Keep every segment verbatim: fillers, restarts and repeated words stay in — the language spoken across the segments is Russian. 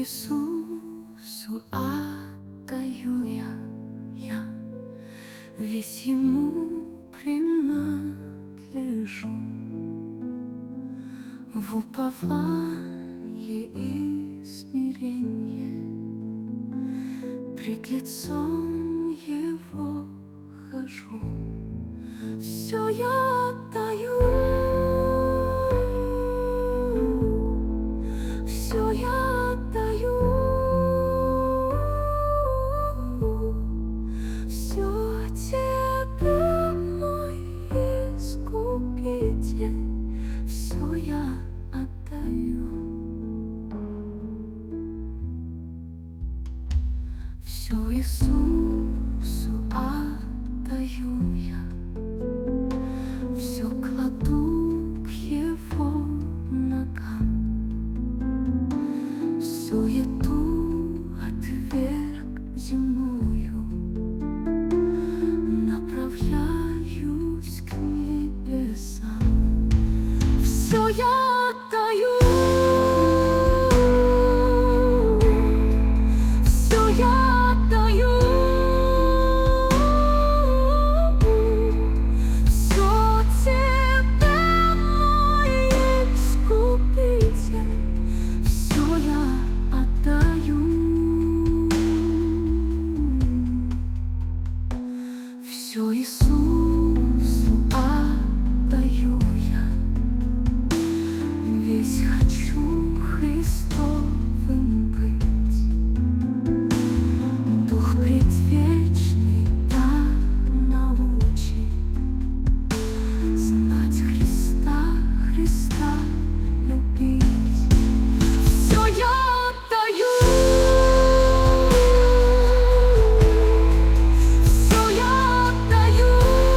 Иисусу отдаю я, я весь Ему принадлежу. В уповании и смирении пред лицом Его хожу. Все я отдаю, все я отдаю, все Тебе, мой Искупитель, все я отдаю. Все Иисусу отдаю я, все кладу к Его ногам, суету отверг земную, направляюсь к небесам. Все я отдаю, все я отдаю, все Тебе, мой Искупитель, все я отдаю. Все Иисусу отдаю я, весь хочу Христовым быть. Дух предвечный да научи знать Христа, Христа любить. Все я отдаю, все я отдаю,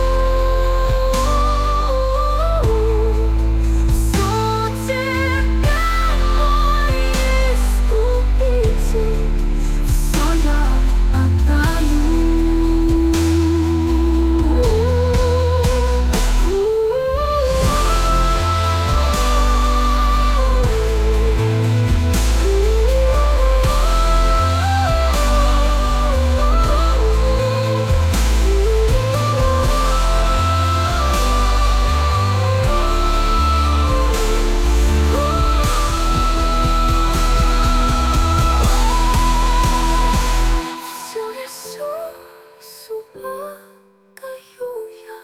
все Тебе, мой Искупитель, все я отдаю. Все Иисусу отдаю я,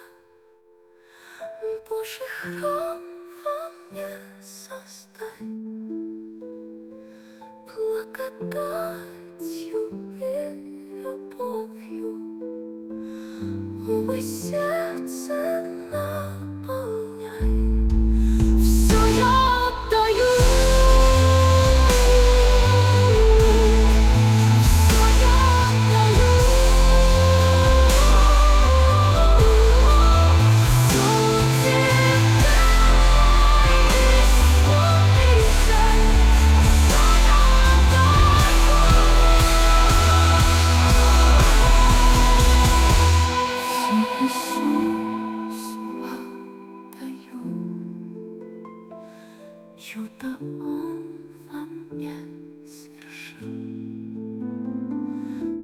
Божий храм во мне создай, благодатью и любовью мой сердце